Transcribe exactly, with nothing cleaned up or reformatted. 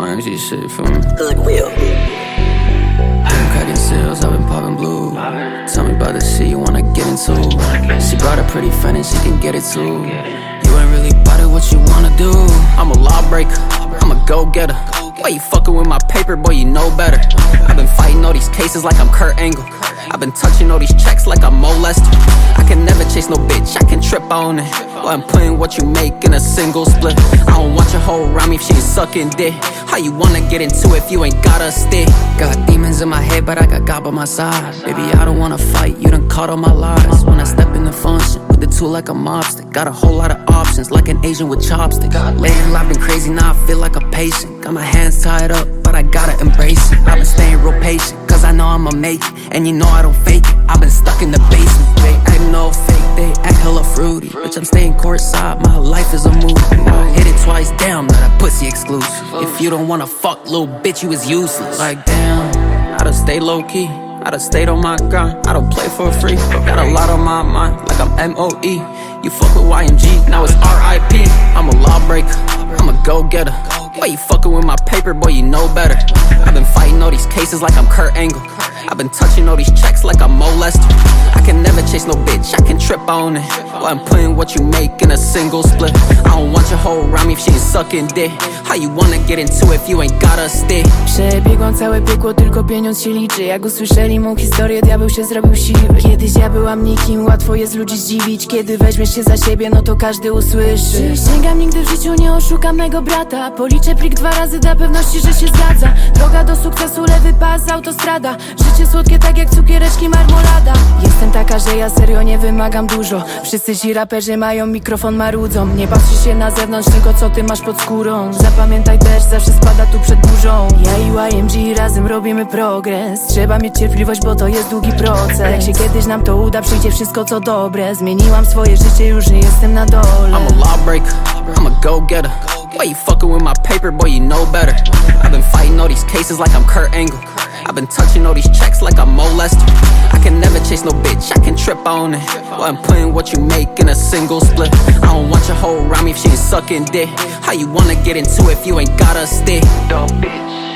Y M G shit, feel me? Goodwill. I'm cracking sales, I've been popping blue. Tell me about the shit you wanna get into. She brought a pretty friend and she can get it too. You ain't really bout it, what you wanna do? I'm a lawbreaker, I'm a go-getter. Why you fucking with my paper, boy, you know better. I've been fighting all these cases like I'm Kurt Angle. I've been touching all these checks like I'm molested. I can never chase no bitch, I can trip on it. Well, I'm putting what you make in a single split. I don't want your hoe around me if she ain't sucking dick. How you wanna get into it if you ain't got a stick? Got demons in my head, but I got God by my side. Baby, I don't wanna fight, you done caught all my lies. When I step in the function, with the tool like a mobster. Got a whole lot of options, like an Asian with chopsticks. Lately life been crazy, now I feel like a patient. Got my hands tied up, but I gotta embrace it. I've been staying real patient, cause I know I'ma make it. And you know I don't fake it, I've been stuck in the basement. They act no fake, they act hella fruity. Bitch, I'm staying courtside, my life is a movie. I hit it twice, damn, now that pussy exclusive. If you don't wanna fuck, little bitch, you is useless. Like damn, I done stay low-key, I done stayed on my grind. I don't play for free, got a lot on my mind, like I'm M O E. You fuck with Y M G, now it's R I P. I'm a lawbreaker, I'm a go-getter. Why you fucking with my paper, boy, you know better. I've been fighting all these cases like I'm Kurt Angle. I've been touching all these checks like I'm molested. I can never chase no bitch, I can trip on it. Well, I'm putting what you make in a single split. I don't want your hoe around me if she ain't sucking dick. How you wanna get into it if you ain't got a stick? Przebiegłam całe piekło, tylko pieniądz się liczy. Jak usłyszeli mą historię, diabeł się zrobił siwy. Kiedyś ja byłam nikim, łatwo jest ludzi zdziwić. Kiedy weźmiesz się za siebie, no to każdy usłyszy. Przysięgam, nigdy w życiu nie oszukam mego brata. Policzę plik dwa razy dla pewności, że się zgadza. Droga do sukcesu, lewy pas, autostrada. Życie słodkie tak jak cukiereczki, marmolada. Jestem taka, że ja serio nie wymagam dużo. Wszyscy ci raperzy mają mikrofon, marudzą. Nie patrzy się na zewnątrz, tylko co ty masz pod skórą. Zapamiętaj też, zawsze spada tu przed burzą. Ja i Y M G razem robimy progres. Trzeba mieć cierpliwość, bo to jest długi proces. Jak się kiedyś nam to uda, przyjdzie wszystko co dobre. Zmieniłam swoje życie, już nie jestem na dole. I'm a lawbreaker, I'm a go-getter. Why you fucking with my paper, boy, you know better. I've been fighting all these cases like I'm Kurt Angle. I've been touching all these checks like I'm molested. I can never chase no bitch, I can trip on it. Well, I'm putting what you make in a single split. I don't want your hoe around me if she ain't sucking dick. How you wanna get into it if you ain't got a stick? Dumb bitch.